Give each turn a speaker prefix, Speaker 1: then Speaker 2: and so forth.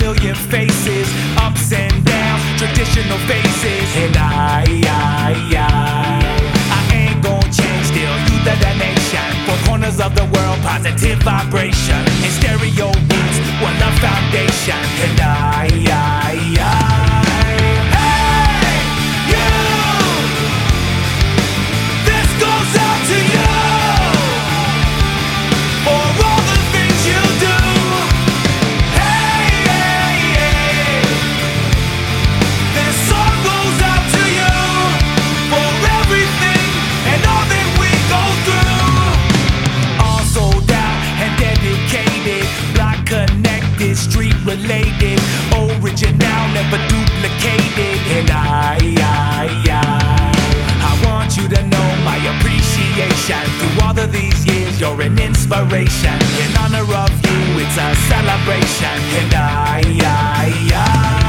Speaker 1: million faces, ups and downs, traditional faces. And I ain't gon' change, still youth of the nation. Four corners of the world, positive vibration. And stereo beats, one love foundation. And street related, original, never duplicated. And I want you to know my appreciation. Through all of these years, you're an inspiration. In honor of you, it's a celebration. And I